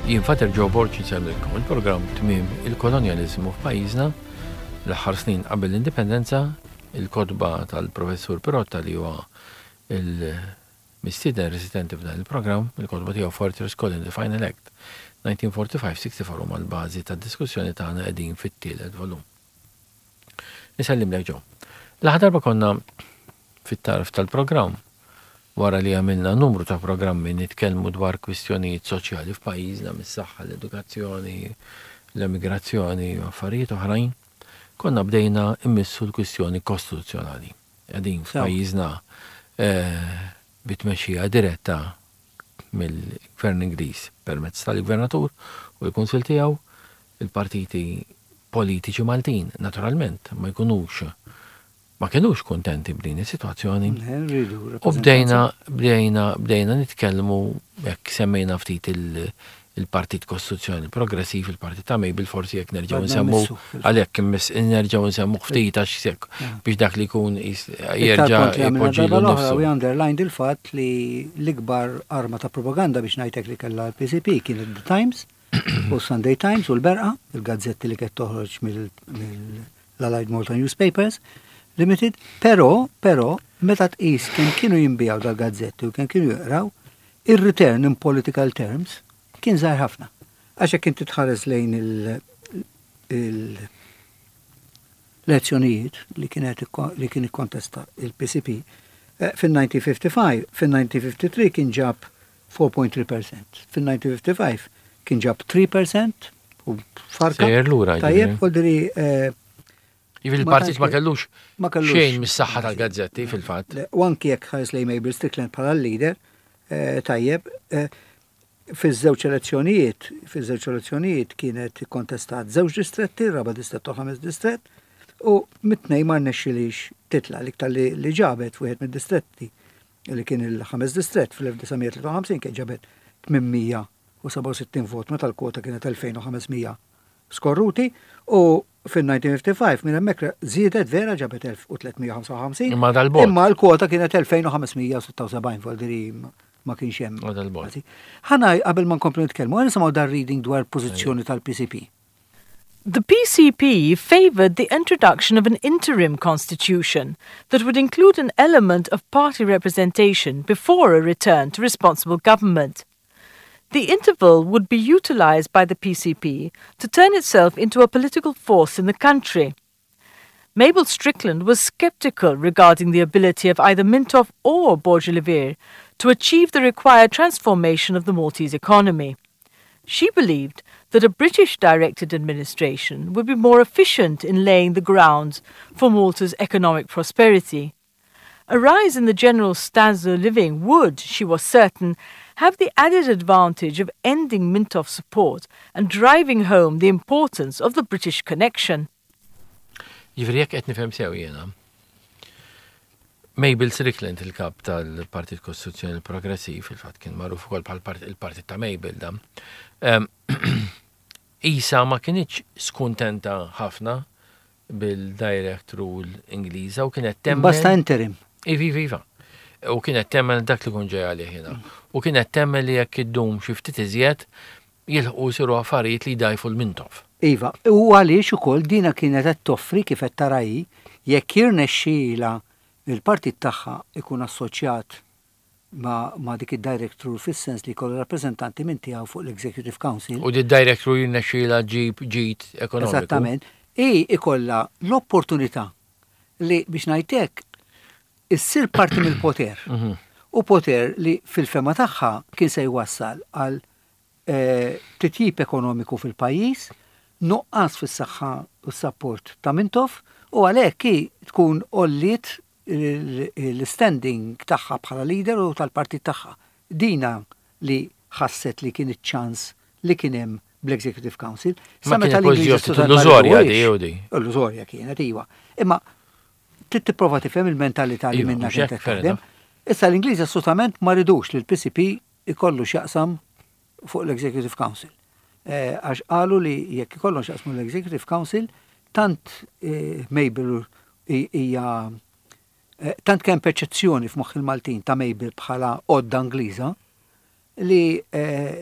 Jien Fater Joe Borci semmilkom il-programm tmiem il-kolonjaliżmu f'pajjiżna l-aħħar snin qabel l-indipendenza, il-kodba tal-professur Pirotta li huwa il-mistieden residenti f'dan il-programm, il-kodba tiegħu Fortress Call in the Final Act 1945-64 huma l-bażi tad-diskussjoni tagħna qegħdin fit-tielet volum. Nisellimlek Joe. L-aħħar darba konna fit-tarf tal-programm wara li għamilna numru ta' programmi nitkellmu dwar kwistjonijiet soċjali f'pajjiżna mis-saħħa, l-edukazzjoni, l-immigrazzjoni u affarijiet oħrajn, konna bdejna immissu l-kwistjoni kostituzzjonali. Qegħdin f'pajjiżna bitmexxija diretta mill-Gvern Ingliż permezz tal-Gvernatur u l-Kunsill tiegħu, il-partiti politiċi Maltin, naturalment, ma kienux kontenti b'din is-sitwazzjoni. U bdejna nitkellmu jekk semmejna ftit il-Partit Kostituzzjonali Progressiv, il-Partit ta' Mejbil, forsi jekk nerġgħu nsemmu għalhekk nerġgħu nsemmu ftit għax biex dak li jkun jerġa' jpoġġilu nnifsu. We underlined il-fatt li l-ikbar arma ta' propaganda biex ngħidlek li kellha l-PCP kienet The Times u Sunday Times u l-Berqa, il-gazzetti li qed toħroġ mill-Allied Malta Newspapers Limited, pero meta tqis kemm kienu jinbijaw dal-gazzetti u kemm kienu jaqraw, ir-return in political terms kien żgħar ħafna. Għax hekk inti tħares lejn l-elezzjonijiet li kien ikkontesta il-PCP fin-1955, fin-1953 kien ġab 4.3%, fin-1955 kien ġab 3% u farka. Sejjer lura. Tajjeb, qoldri il-partit ma kellux xejn mis-saħħa tal-gazzetti fil-fatt. U anki jekk ħares lejn Mabel Strickland bħala l-leader, tajjeb, fiż-żewġ elezzjonijiet kienet kontestat żewġ distretti, raba' distret u 5 distret, u mit-tnejn ma rnexxilix titla' l-iktar li ġabet wieħed mid-distretti li kien il-5 distret fil-1953 kien ġabet 867 vot meta l-kwota kienet 2500 skorruti u fil-1955 minn hemmhekk żiedet vera ġabet 1355. Imma dal-bot. Imma l-kwota kienet 2576 voldiri ma kienx hemm. Ħana qabel ma nkomplu nitkellmu, nisimgħu dar reading dwar pożizzjoni tal-PCP. The PCP favoured the introduction of an interim constitution that would include an element of party representation before a return to responsible government. The interval would be utilised by the PCP to turn itself into a political force in the country. Mabel Strickland was sceptical regarding the ability of either Mintoff or Borgelivir to achieve the required transformation of the Maltese economy. She believed that a British-directed administration would be more efficient in laying the grounds for Malta's economic prosperity. A rise in the general standard of living would, she was certain, have the added advantage of ending Mintoff support and driving home the importance of the British connection. Jifri jekk qed nifhem sew jiena. Mabel Strickland, il-kap tal-Partit Kostituzzjonali Progressiv, il-fatt kien magħruf ukoll bħal il-Partit ta' Mabel da. Isa ma kienx skuntenta ħafna bil-direct rule Ingliża u kienet temmen. Basta interim. Iva. U kienet temmen dak li kun ġej għalih jiena. U kienet temmen li jekk iddum xi ftit iżjed jilħqu jsiru affarijiet li jdajfu l-Mintoff. Iva, u għaliex ukoll dina kienet qed toffri kif qed tarahi jekk jirnexxiela il-partit tagħha ikun assoċjat ma dik id-direct rule fis-sens li jkollu rappreżentanti minn tiegħu fuq l-Executive Council. U di-direct rule jirnexxiela ġid ekonomiku. Esattament. Ikollha l-opportunità li biex ngħidlek issir parti mill-poter. U poter li fil-fema tagħha kien se jwassal għal titjib ekonomiku fil-pajjiż, nuqqas fis-saħħa u s-sapport ta' Mintoff u għalhekk tkun olliet l-standing tagħha bħala leader u tal-partit tagħha. Dina li ħasset li kien iċ-ċans li kien hemm bl-Executive Council. Ma kienet l-użorja di. L-użorja kienet iva. Imma tipprova tifhem il-mentalità li minna kien tekkellem. Issa l-Ingliż assolutament ma ridux li l-PCP ikollu x'jaqsam fuq l-Executive Council. Għax qalu li jekk ikollhom x'jaqsmu l-Executive Council, tant Mabel hija tant kemm perċezzjoni f'moħħ il-Maltin ta' Mabel bħala għodda Ingliża li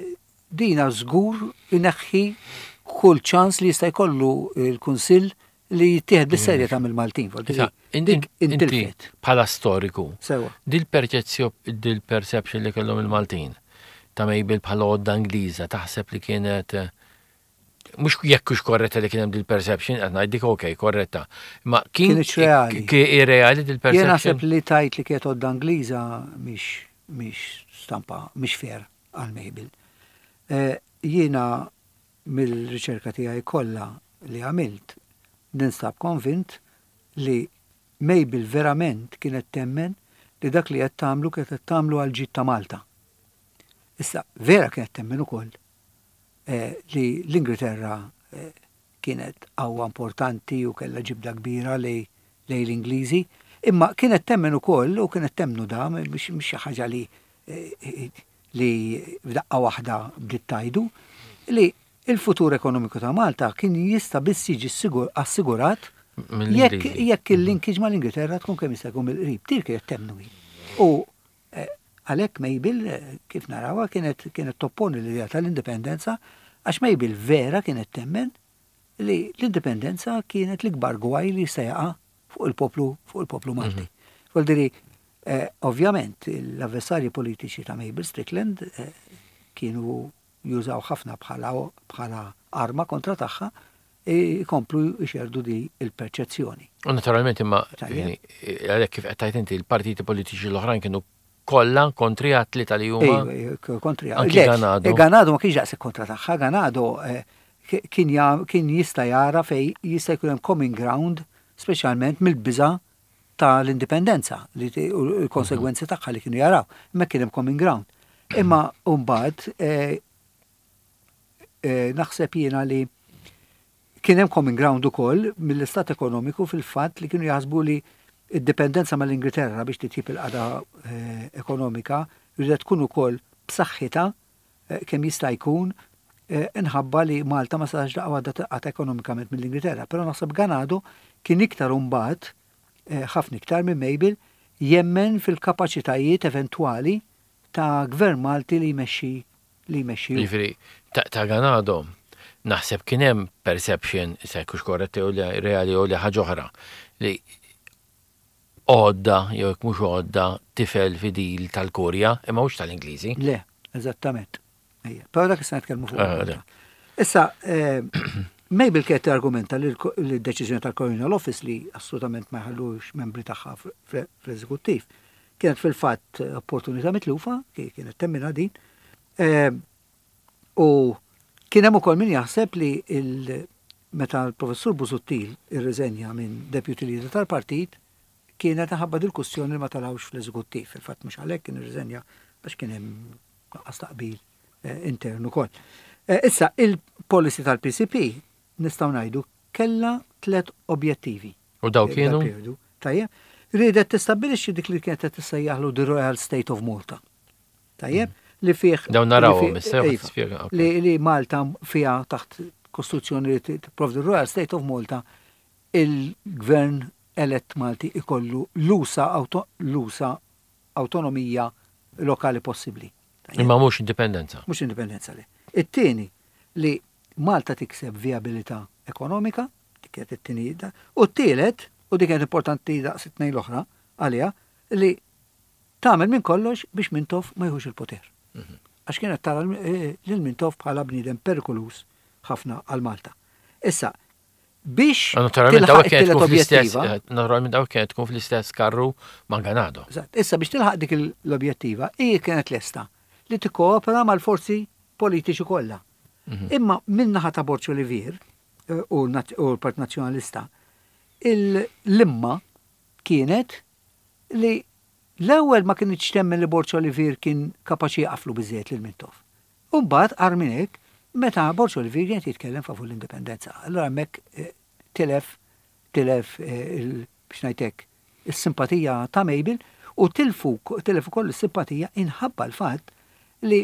dina żgur ineħħi kull ċans li jista' jkollu l-Kunsill li jittieħed bis-serjetà mill-Maltin. Inti bħala storiku, Sewa. dil-perception li kellhom il-Maltin ta' Mabel bħala għodda Ingliża taħseb li kienet mhux jekk hux korretta li kien hemm dil-perception, qed ngħidik okej, korretta. Ma Kienet reali. Reali Jien dil-perception. naħseb li tajt li kienet għodda Ingliża mhix stampa, mhix fair għal Mabel. Jiena mill-riċerka tiegħi kollha li għamilt ninstab konvint li Mabel verament kienet temmen li dak li qed tagħmlu kienet qed tagħmlu għal ġid ta' Malta. Issa vera kienet temmen ukoll li l-Ingilterra kienet qawwa importanti u kellha ġibda kbira lej l-Ingliżi, imma kienet temmen ukoll u kienet temnu da mhix xi ħaġa li f'daqqa waħda bdiet tajdu li il-futur ekonomiku ta' Malta kien jista' biss jiġi assigurat jekk il-linkage mal-Ingilterra tkun kemm jista' jkun mill-qrib. Tir kienet temnu hi. U għalhekk Mabel kif narawha kienet topponi l-idea tal-indipendenza għax Mabel vera kienet temmen li l-indipendenza kienet l-ikbar gwaj li jista' jaqa' fuq il-poplu Malti. Vuol ovvjament l-avversarji politiċi ta' Mabel Strickland kienu jużaw ħafna bħala arma kontra tagħha jkomplu jxerdu di il-perċezzjoni. U naturalment imma għalhekk kif qed tgħid inti l-partiti politiċi l-oħrajn kienu kollha kontrijat li tal-huma. Anki Ganado. Ganado ma kienx daqshekk kontra tagħha, Ganado kien jista' jara fej jista' jkun hemm common ground speċjalment mill-biża' tal-indipendenza u l-konsegwenzi tagħha li kienu jaraw. Imma kien hemm common ground. Imma mbagħad naħseb jiena li kien hemm common ground ukoll mill-istat ekonomiku fil-fatt li kienu jaħsbu li id-dipendenza mal-Ingilterra biex titjib il-qada ekonomika jridet tkun ukoll b'saħħitha kemm jista' jkun inħabba li Malta ma sax daqqa ekonomikament mill-Ingilterra. Però naħseb Ganado kien iktar mbagħad ħafna iktar minn Mabel jemmen fil-kapaċitajiet eventwali ta' gvern Malti li jmexxi. Ġifieri ta' Ganado naħseb kien hemm perception se jkunx korretti u reali u li ħaġa oħra li għodda, jew mhux għodda, tifel fidil tal-Korea, imma mhux tal-Ingliżi. Le, eżattament. Però dak issa nitkellmu fuq. Issa, Mabel kienet argumenta li l-deċiżjoni tal-Colonial Office li assolutament ma jħallux membri tagħha fl-eżekuttiv kienet fil-fatt opportunità mitlufa, kienet temmina din. U kien hemm ukoll min jaħseb li meta l-professur Busuttil irriżenja minn deputy leader tal-partit kienet ħabba dil-kustjoni li ma talawx fl-eżekuttiv. Fil-fatt mhux għalhekk kien irriżenja għax kien hemm qastaqbil intern ukoll. Issa il-policy tal-PCP nistgħu ngħidu kellha 3 objettivi. U daw kienu? Tajjeb, ridet tistabbilixxi dik li kienet tissejjaħlu the Royal State of Malta. Tajjeb, li fih daw narawhom issa li Malta fiha taħt kostituzzjoni li tipprovdi Royal State of Malta il-gvern elett Malti ikollu l-usa autonomija lokali possibbli. Imma mhux indipendenza. Mhux indipendenza li. It-tieni li Malta tikseb viabilità ekonomika, dik kienet it-tieni u t-tielet, u dik kienet importanti daqs it-tnejn l-oħra għaliha, li tagħmel minn kollox biex Mintoff ma jħux il-poter. Għax kienet tara lil Mintoff bħala bniedem perikolus ħafna għal Malta. Issa, biex naturalment dawk kienet tkun fl-istess karru ma' Ganado. Issa biex tilħaq dik l-objettiva hi kienet lesta li tikkoopera mal-forzi politiċi kollha. Imma min-naħa ta' Borċo Olivier u l-Partit Nazzjonalista l-imma kienet li l-ewwel ma kienx temmen li Borċo Olivier kien kapaċi jaqflu biżżejjed lil Mintoff. U mbagħad qar minn hekk meta Borċo Olivier kien jitkellem favur l-indipendenza. Allura hemmhekk tilef biex ngħidlek is-simpatija ta' Mabel u tilef ukoll is-simpatija inħabba l-fatt li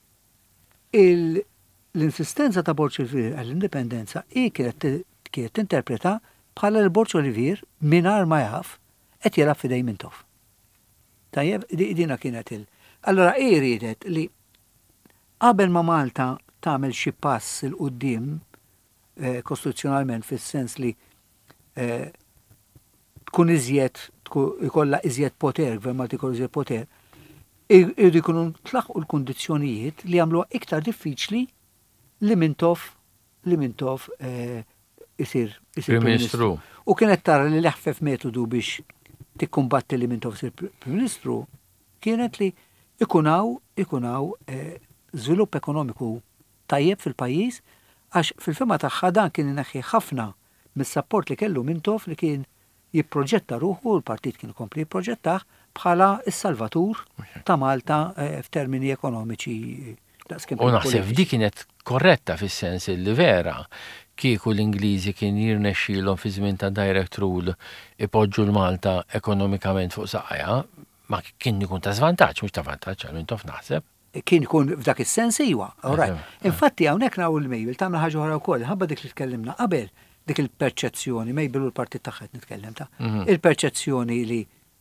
l-insistenza ta' Borċo Olivier għall-indipendenza kienet tinterpreta bħala l-Borċo Olivier mingħajr ma jaf qed jilgħab f'idej Mintoff. Tajjeb, dina kienet Allura ridet li qabel ma Malta tagħmel xi pass il qudiem kostituzzjonalment fis-sens li tkun ikollha iżjed poter, gvern Malti jkollu iżjed poter, irridu jkunu tlaħqu l-kundizzjonijiet li jagħmluha iktar diffiċli li Mintoff isir Prim Ministru. U kienet tara li l-eħfef metodu biex tikkumbatti li Mintoff isir Prim Ministru kienet li ikunaw żvilupp ekonomiku tajjeb fil-pajjiż għax fil-fema tagħha dan kien ineħħi ħafna mis-sapport li kellu Mintoff li kien jipproġetta ruħu, l-partit kien kompli jipproġettah bħala s-salvatur ta' Malta f'termini ekonomiċi. U naħseb di kienet korretta fis-sens li vera kieku l-Ingliżi kien jirnexxielhom fi żmien ta' direct rule ipoġġu l-Malta ekonomikament fuq saqajja, ma kien ikun ta' żvantaġġ mhux ta' vantaġġ għal Mintoff naħseb. Kien ikun f'dak is-sens iwa. Infatti hawnhekk naw il-mejbil tagħmel ħaġa oħra wkoll, ħabba dik li tkellimna qabel dik il-perċezzjoni, mejbil u l-partit tagħha qed nitkellem ta' il-perċezzjoni li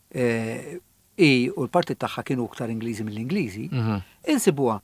u l-partit tagħha kienu aktar Ingliżi mill-Ingliżi, insibuha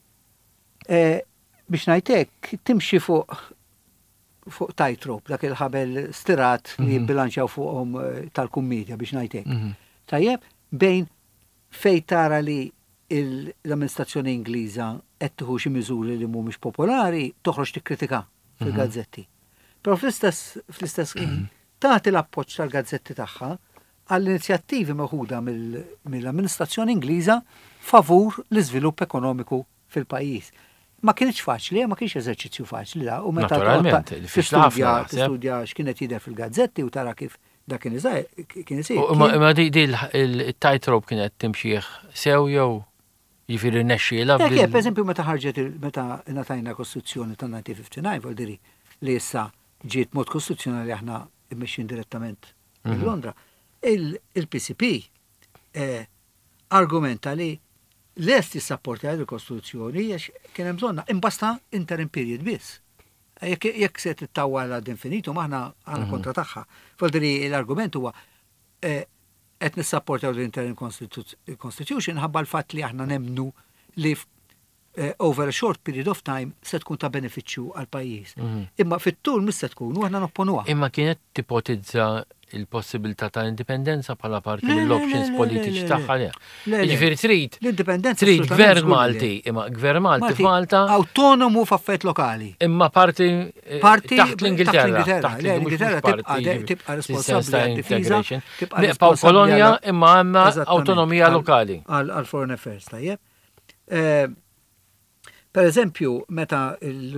biex ngħidlek timxi fuq tightrope dak il-ħabel stirat li jibbilanċjaw fuqhom tal-kummedja biex ngħidlek. Tajjeb bejn fejn tara li l-amministrazzjoni Ingliża qed tieħu xi miżuri li mhumiex popolari toħroġ tikkritika fil-gazzetti. Però fl-istess ħin tagħti l-appoġġ tal-gazzetti tagħha għall-inizjattivi meħuda mill-amministrazzjoni Ingliża favur l-iżvilupp ekonomiku fil-pajjiż. Ma kienx faċli, ma kienx eżerċizzju faċli la, u meta tistudja x'kienet jidher fil-gazzetti u tara kif dak kien isir. Ma di il-tightrope kienet timxieħ sew jew jifieri nexxiela. Per eżempju meta ħarġet meta ngħatajna Kostituzzjoni tan-1959 vuol diri li issa ġiet mod kostituzzjonali aħna immexxin direttament minn Londra. Il-PCP argumenta li lest jissapporta il-Kostituzzjoni għax kien hemm bżonna imbasta interim period biss. Jekk se tittawwal ad infinitum aħna kontra tagħha. Faldri l-argument huwa qed nissapportaw l-interim constitution ħabba l-fatt li aħna nemnu li over a short period of time se tkun ta' benefiċċju għal pajjiż. Imma fit-tul mis se tkun u aħna nopponuha. Imma kienet tipotizza il-possibilità ta' indipendenza bħala parti mill-options politiċi tagħha le. Jiġifieri trid gvern Malti, imma gvern Malti f'Malta awtonomu f'affett lokali. Imma parti taħt l-Ingilterra. L-Ingilterra tibqa' responsabbli għad-difiża, tibqa' kolonja imma għandna awtonomija lokali. Għal foreign affairs tajjeb. Per eżempju, meta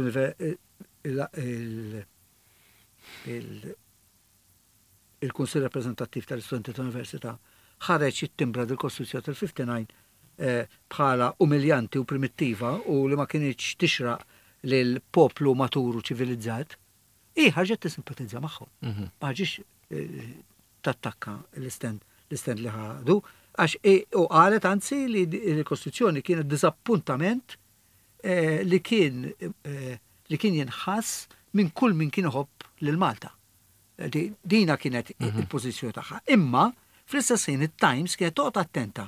il-Kunsill Rappreżentattiv tal-Istudenti tal-Università ħareġ it-timbra del-Kostituzzjoni tal-59 bħala umiljanti u primittiva u li ma kienx tixraq lil poplu maturu ċivilizzat, ħarġet tissimpatizza magħhom. Ma ħarġix tattakka l-istend li ħadu, għax u qalet anzi li l-Kostituzzjoni kienet diżappuntament li kien jinħass minn kull min kien iħobb lil Malta. Dina kienet il-pożizzjoni tagħha. Imma fl-istess ħin it-Times kienet toqgħod attenta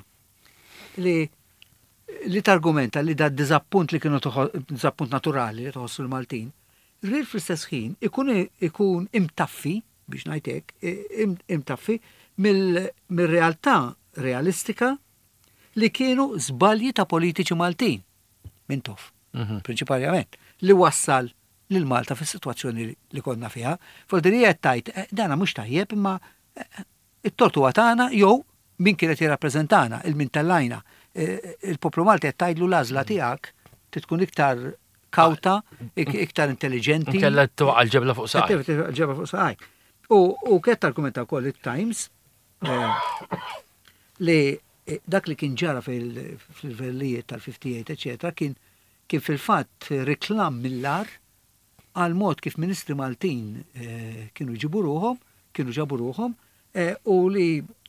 li targumenta li da diżappunt li kienu diżappunt naturali li tħossu l-Maltin, rrid fl-istess ħin ikun imtaffi biex ngħidlek imtaffi mill-realtà realistika li kienu żbalji ta' politiċi Maltin. Mintoff, prinċipalment, li wassal lil Malta fis-sitwazzjoni li konna fiha. Fordiri qed tajt, dana mhux tajjeb imma it-tortu tagħna jew min kienet jirrappreżentana, il-min tellajna. Il-poplu Malti qed tgħidlu l-għażla tiegħek tkun iktar kawta, iktar intelligenti. Kella toqgħa l-ġebla fuq saqaj. Ġebla fuq saqaj. U kien argumenta wkoll it-Times li dak li kien ġara fil-verlijiet tal-58, eccetera, kien fil-fatt reklam mill-ar għal mod kif ministri Maltin kienu ġabu ruħom, u li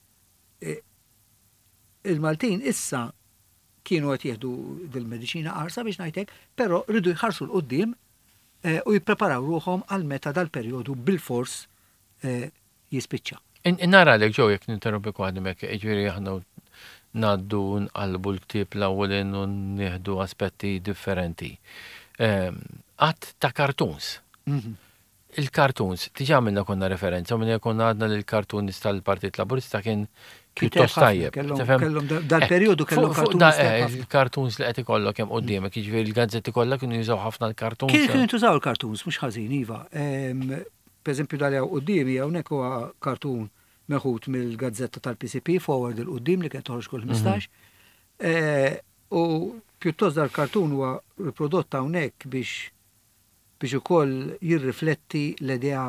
il-Maltin issa kienu qed jieħdu dil-mediċina qarsa biex ngħidlek, però rridu jħarsu l-qudiem u jippreparaw ruħhom għal meta dal-perjodu bil-fors jispiċċa. Nara lek ġew jekk ninterrompi kwaħdem hekk, ġifieri aħna naddu nqalbu l-ktieb l-ewwelin u nieħdu aspetti differenti. Qatt ta' cartoons. Il-cartoons, tiġa għamilna konna referenza, minn konna għadna l-cartoons tal-Partit Laburista kien pjuttost tajjeb. Kellhom dal-perjodu kellhom cartoons. Il-cartoons li qed ikollok hemm quddiemek, jiġifieri il-gazzetti kollha kienu jużaw ħafna l-cartoons. Kienu jintużaw il-cartoons, mhux ħażin, iva. Pereżempju dal qudiemi hawnhekk huwa cartoon meħud mill-gazzetta tal-PCP Forward il-qudiem li kien toħroġ kull 15. U pjuttost dal-cartoon huwa riprodott hawnhekk biex ukoll jirrifletti l-idea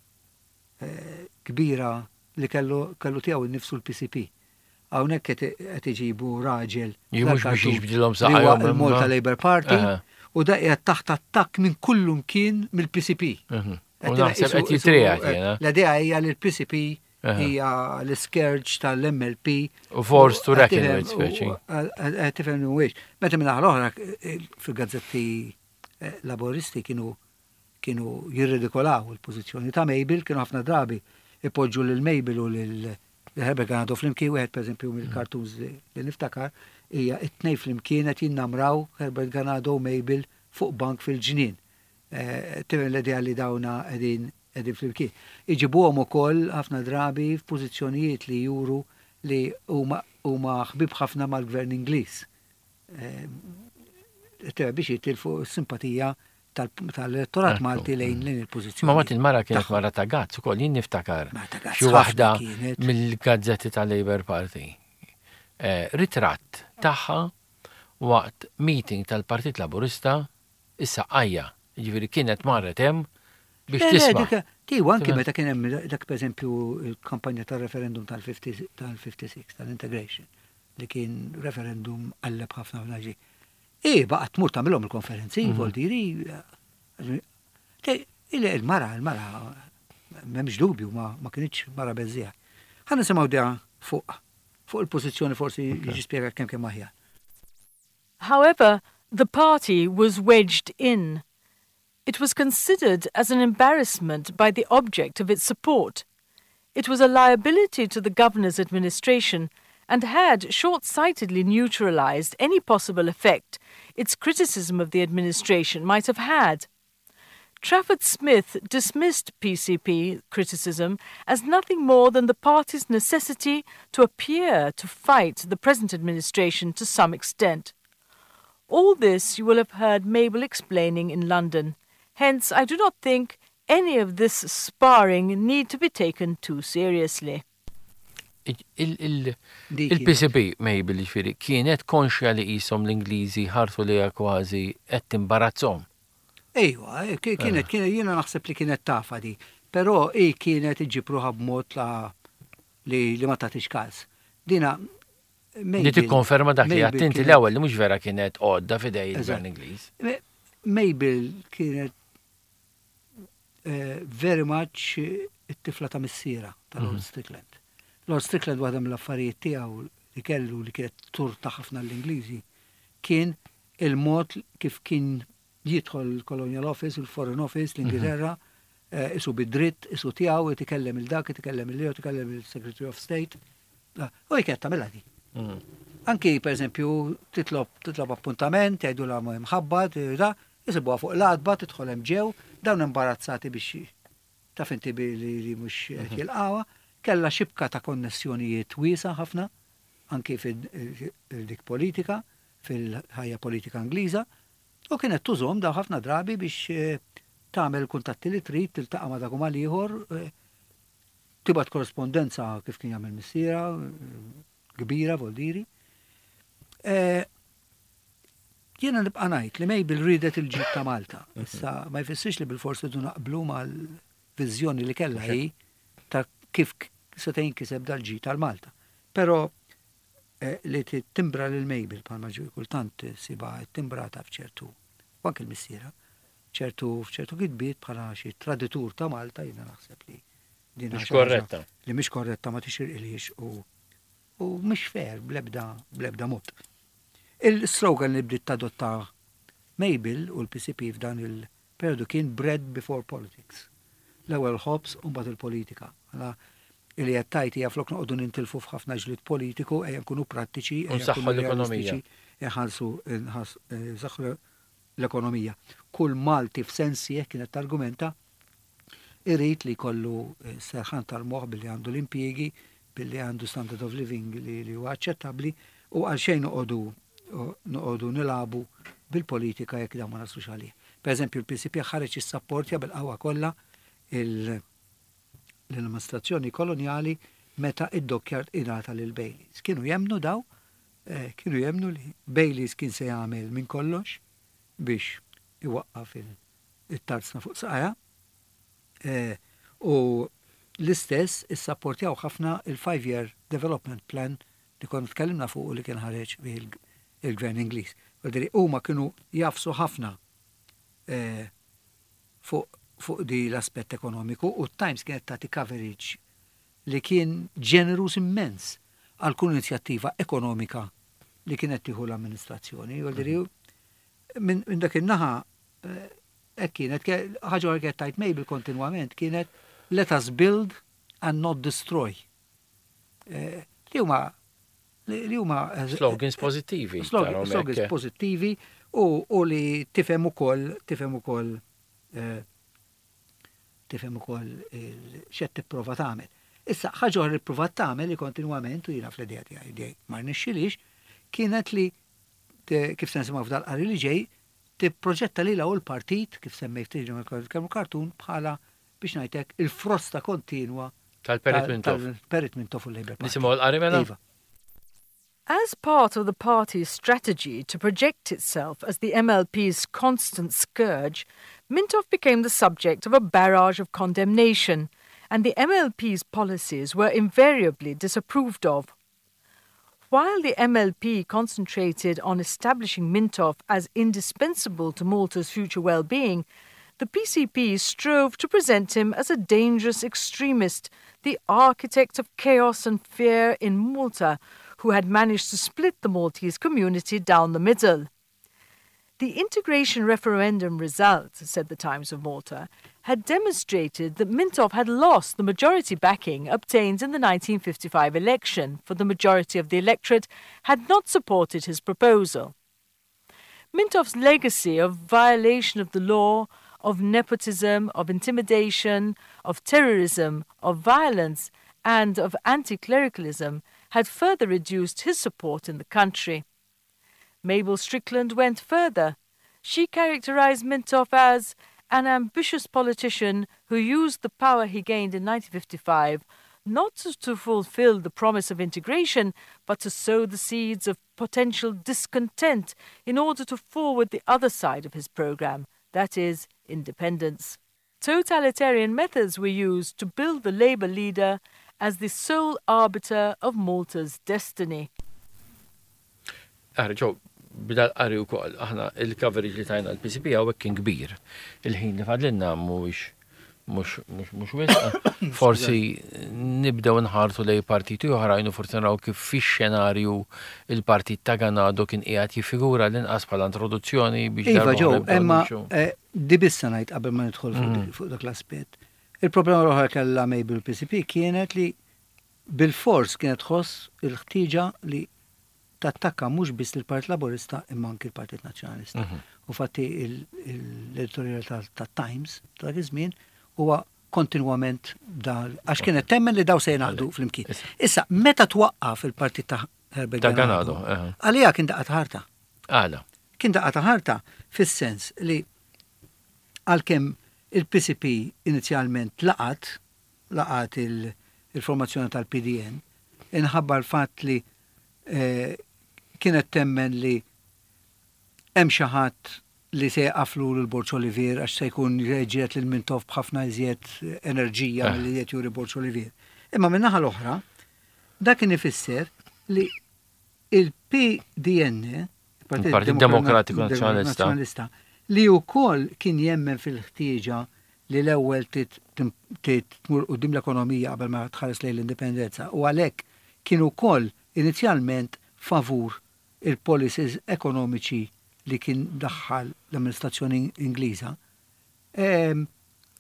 kbira li kellu tiegħu innifsu l-PCP. Hawnhekk qed iġibu raġel mhux biex jiġbdilhom li huwa il-Malta Labour Party u da qiegħed taħt attakk minn kullu mkien mill-PCP. U naħseb qed jitriegħek jiena. L-idea hija li l-PCP hija l-scourge tal-MLP. U force to reckon with, speċi. Tifhem wiex. Meta minn l-oħra fil-gazzetti laboristi kienu jirridikolaw il-pożizzjoni ta' Mabel, kienu ħafna drabi ipoġġu lil Mabel u lil Herbert Ganado flimkien wieħed pereżempju mill-cartoons li niftakar hija t-tnejn flimkien qed jinnamraw Herbert Ganado u Mabel fuq bank fil-ġnien. Tifhem l-idea li dawna qegħdin flimkien. Iġibuhom ukoll ħafna drabi f'pożizzjonijiet li juru li huma ħbib ħafna mal-Gvern Ingliż. Biex jitilfu s-simpatija tal-elettorat Malti lejn il-pożizzjoni. Ma il-mara kienet mara ta' Gazz ukoll jien niftakar. Xi waħda mill-gazzetti tal-Labour Party. Ritratt tagħha waqt meeting tal-Partit Laburista issa qajja. Jiġifieri kienet marret hemm biex tisma'. Tiegħu anke meta kien hemm dak pereżempju il-kampanja tar-referendum tal-56 tal-integration li kien referendum qalleb ħafna f'naġi. Baqa tmur tagħmilhom il-konferenzi, voldiri. Il-mara m'hemmx dubju ma kienx mara beżżejjed. Ħa nisimgħu dea fuq il-pożizzjoni forsi jiġi spjega kemm aħjar. However, the party was wedged in. It was considered as an embarrassment by the object of its support. It was a liability to the governor's administration and had short-sightedly neutralized any possible effect its criticism of the administration might have had. Trafford Smith dismissed PCP criticism as nothing more than the party's necessity to appear to fight the present administration to some extent. All this you will have heard Mabel explaining in London. Hence, I do not think any of this sparring need to be taken too seriously. Il-PCP Mabel ġifieri kienet konxja li qishom l-Ingliżi ħarsu liha kważi qed timbarazzhom. Ejwa, kienet jiena naħseb li kienet tafa di, però kienet iġibruha b'mod li ma tagħtix każ. Dina Li tikkonferma dak li attinti l-ewwel li mhux vera kienet għodda f'idej il-Gvern Ingliż. Mabel kienet very much it-tifla ta' missiera tal-Lord Strickland. Lord Strickland waħda mill-affarijiet tiegħu li kellu li kienet turta ħafna l-Ingliżi kien il-mod kif kien jidħol il-Colonial Office, il-Foreign Office, l-Ingilterra, isu bid-dritt, isu tiegħu, itikellem il-dak, itikellem il-leo, itikellem il-Secretary of State. U jkien tagħmilha di. Anki pereżempju titlob appuntament, jgħidu la mħabbad, jisibuha fuq l-adba, tidħol hemm ġew, dawn imbarazzati biex taf inti li mhux qed jilqawha. Kella xibka ta' konnessjonijiet wiesa ħafna, anki fil-dik politika, fil-ħajja politika Ingliża, u kienet tużhom daw ħafna drabi biex tagħmel kuntatti li trid tiltaqa' ma' dak mal ieħor, tibgħat korrespondenza kif kien jagħmel missiera, kbira voldiri. Jiena nibqa' ngħid li Mabel ridet il-ġid ta' Malta. Issa ma jfissirx li bil-forsi du naqblu mal-viżjoni li kellha hi ta' kif se tinkiseb dal-ġid tal-Malta. Però li timbra lil Mabel bħalma ġej kultant siba timbrata f'ċertu anke l-missiera, f'ċertu kitbiet bħala xi traditur ta' Malta jiena naħseb li din mhix korretta. Li mhix korretta ma tixirqilix u mhix fair bl-ebda mod. Il-slogan li bdiet tadotta Mabel u l-PCP f'dan il-periodu kien bread before politics. L-ewwel ħobs u mbagħad il-politika. li jattajti flok noqogħdu nintilfu f'ħafna ġlied politiku, nkunu prattiċi, Nsaħħu l-ekonomija. Saħħu l-ekonomija. Kull Malti f'sensi kienet targumenta irrid li jkollu serħan tal-moħħ billi għandu l-impjiegi, billi għandu standard of living li huwa aċċettabbli u għal xejn noqogħdu nilabu bil-politika jekk dan ma naslux għalih. Pereżempju l-PCP ħareġ issapportja bil-qawwa kollha l-amministrazzjoni koloniali meta id-dokkjar ingħata lil Baileys. Kienu jemnu li Baileys kien se jagħmel minn kollox biex iwaqqaf it-tarzna fuq saqajja. U l-istess issapportjaw ħafna il-5-year development plan li kont tkellimna fuq li kien ħareġ bih il-Gvern Ingliż. Għadri huma kienu jafsu ħafna fuq di l-aspett ekonomiku u Times kienet tagħti coverage li kien generous immens għal kull inizjattiva ekonomika li kienet tieħu l-amministrazzjoni. Għadri minn dak in-naħa kienet ħaġa kienet tajt Mabel kontinwament kienet let us build and not destroy. Li huma slogans pożittivi. Slogans pożittivi u li tifhem ukoll x'qed tipprova tagħmel. Issa ħaġa oħra li provat tagħmel li kontinwament u jiena fl-idea tiegħi ma rnexxilix kienet li kif se nisimgħu f'dal-qari li ġej tipproġetta lilha u l-partit kif semmejt kemm kartun bħala biex ngħidlek il-frosta kontinwa tal-Perit Mintoff u l-Labour Party. Nisimgħu l-qari mela? As part of the party's strategy to project itself as the MLP's constant scourge, Mintoff became the subject of a barrage of condemnation, and the MLP's policies were invariably disapproved of. While the MLP concentrated on establishing Mintoff as indispensable to Malta's future well-being, the PCP strove to present him as a dangerous extremist, the architect of chaos and fear in Malta, who had managed to split the Maltese community down the middle. The integration referendum result, said the Times of Malta, had demonstrated that Mintoff had lost the majority backing obtained in the 1955 election, for the majority of the electorate had not supported his proposal. Mintoff's legacy of violation of the law, of nepotism, of intimidation, of terrorism, of violence, and of anti-clericalism had further reduced his support in the country. Mabel Strickland went further. She characterized Mintoff as an ambitious politician who used the power he gained in 1955 not to fulfill the promise of integration, but to sow the seeds of potential discontent in order to forward the other side of his program, that is, independence. Totalitarian methods were used to build the Labour leader as the sole arbiter of Malta's destiny. Ġo, bidal qari wkoll aħna il-coverage li tajna l-PCP hawnhekk kien kbir. Il-ħin li fadlilna mhux wisq. Forsi nibdew nħartu lej partiti oħrajn u forsi naraw kif fix-xenarju il-partit ta' Ganado kien qiegħed jiffigura l-inqas bħala introduzzjoni biex Iva ġew, imma di bissa ngħid qabel ma nidħol fuq dak l-aspett. Il-problema l-oħra kellha Mabel PCP kienet li bil-fors kienet tħoss il-ħtieġa li tattakka mhux biss il-Partit Laburista imma anke il-Partit Nazzjonalista. U fatti l-editorial tat-Times ta' iż-żmien huwa kontinwament għax kienet temmen li daw se jingħaqdu flimkien. Issa meta twaqqaf il-Partit ta' Herbert Ganado, għalija kien daqqa ta' ħarta. Għala. Kien daqqa ta' ħarta fis-sens li għalkemm il-PCP inizjalment laqat il-formazzjoni tal-PDN inħabba l-fatt li kienet temmen li hemm xi ħadd li se jaqaflu l-Borġ Olivier għax se jkun reġiet lil Mintoff b'ħafna iżjed enerġija milli qed juri Borġ Olivier. Imma min-naħa l-oħra, dak kien ifisser li il-PDN, il-Partit Demokratiku Nazzjonalista, li wkoll kien jemmen fil-ħtieġa li l-ewwel tmur quddiem l-ekonomija qabel ma tħares lejn l-indipendenza u għalhekk kienu wkoll inizjalment favur il-policies ekonomiċi li kien daħħal l-amministrazzjoni Ingliża.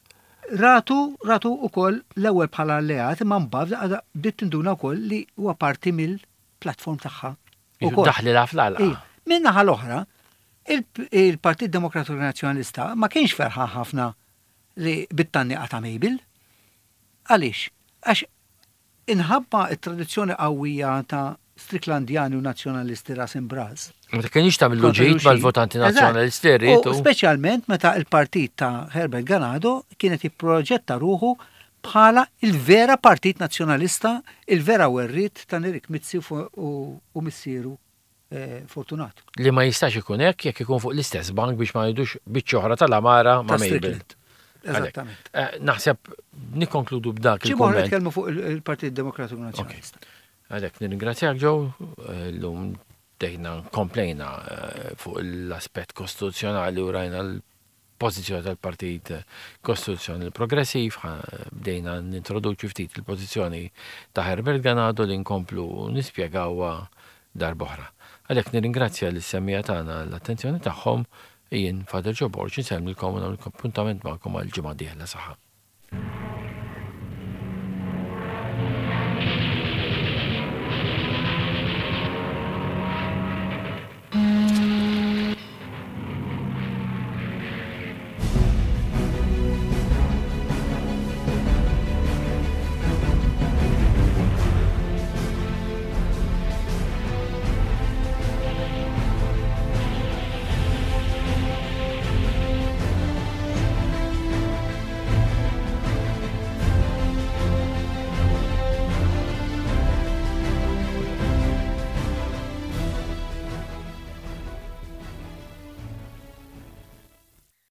ratu ukoll l-ewwel bħala alleat imma mbagħad bdiet tinduna wkoll li huwa parti mill-platform tagħha. Daħli l-għalqa. Min-naħa l-oħra, il-Partit Demokratiku Nazzjonalista ma kienx ferħa ħafna li bit-tanniqa ta' Mejbil. Għaliex? Għax inħabba t-tradizzjoni qawwija ta' Striklandjani u nazzjonalisti ras imbraz. Meta kienx tagħmlu ġid mal-votanti nazzjonalisti rrid. U speċjalment meta il-partit ta' Herbert Ganado kienet jipproġetta ruħu bħala il-vera partit nazzjonalista, il-vera werrit ta' Erik Mizzi u missieru Fortunato. Li ma jistax ikun hekk jekk ikun fuq l-istess bank biex ma jidux biċ-ċoħra tal-amara ma' Mejbil. Eżattament. Naħseb nikkonkludu b'dak il-komment. Ġibor nitkellmu fuq il-Partit Demokratiku Nazzjonalista. Għalek, nirringrazzjak ġew, l-lum dejna komplejna fuq l-aspet kostituzzjonali u rajna l-pozizjoni tal-Partit Kostituzzjonali Progressiv, bdejna nintroduċu ftit il-pozizjoni ta' Herbert Ganado li nkomplu nispjegawa darbohra. Għalek, nirringrazzja l-semmija tagħna l-attenzjoni tagħhom jien Father Joe Borg, nsemmilkom u nagħmlu appuntament magħkom għal ġimgħa dieħla saħħa.